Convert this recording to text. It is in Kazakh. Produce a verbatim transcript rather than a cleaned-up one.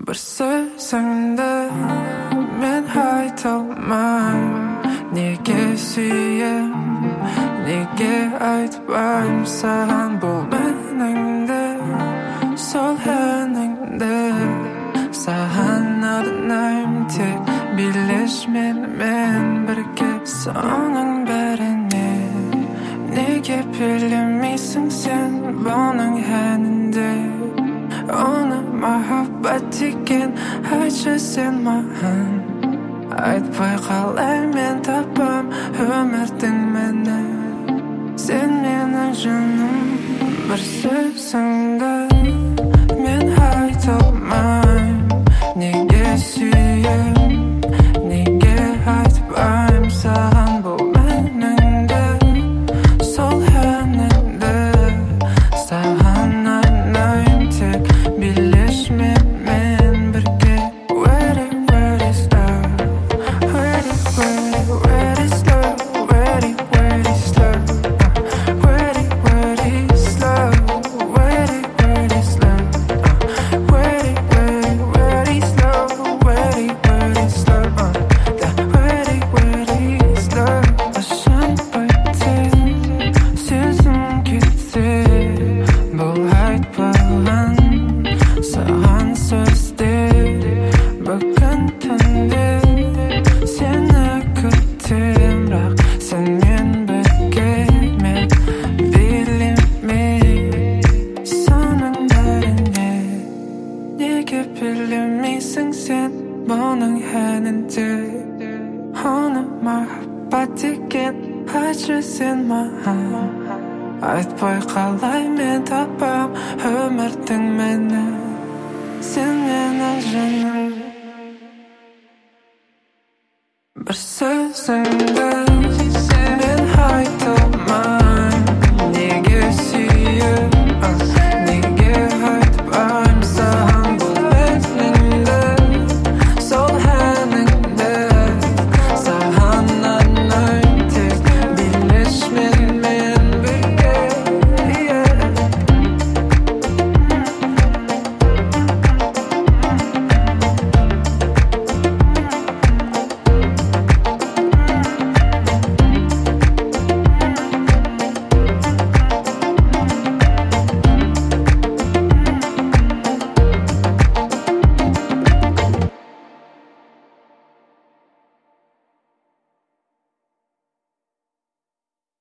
Bir sözіңді мен айта алмаймын, неге сүйем, неге айтпаймын саған бұл меніңді, сол әніңді. Саған арнаймын тек билеш менімен бірге соның бәріне. Неге билемейсің сен бұның әнінде? Оны махаббат деген айтшы сен маған. Айтпай қалай мен тапам өмірдің мәні. Сен менің жаным, бір сөзіңді мен айта алмаймын, неге сүйем, неге айтпаймын саған бұл меніңді, сол әніңді. Саған арнаймын тек билеш менімен бірге. Where it, where is love? Where it, where it, where is love? Where it, where is love? Where it, where is love? Where it, where is love? Where it, where it, where is love? Where it, where is love? Where it, where is love? Ашан байтын сезім кетсе, бұл айтпаған саған сөздер. Бүгін түнде сені күтем, бірақ сенмен бірге мен билемей соның бәріне. Неге билемейсің сен бұның әнінде? Оны махаббат деген айтшы сен маған. Айтпай қалай мен тапам өмірдің мәні. Сен менің жаным, бір сөзіңді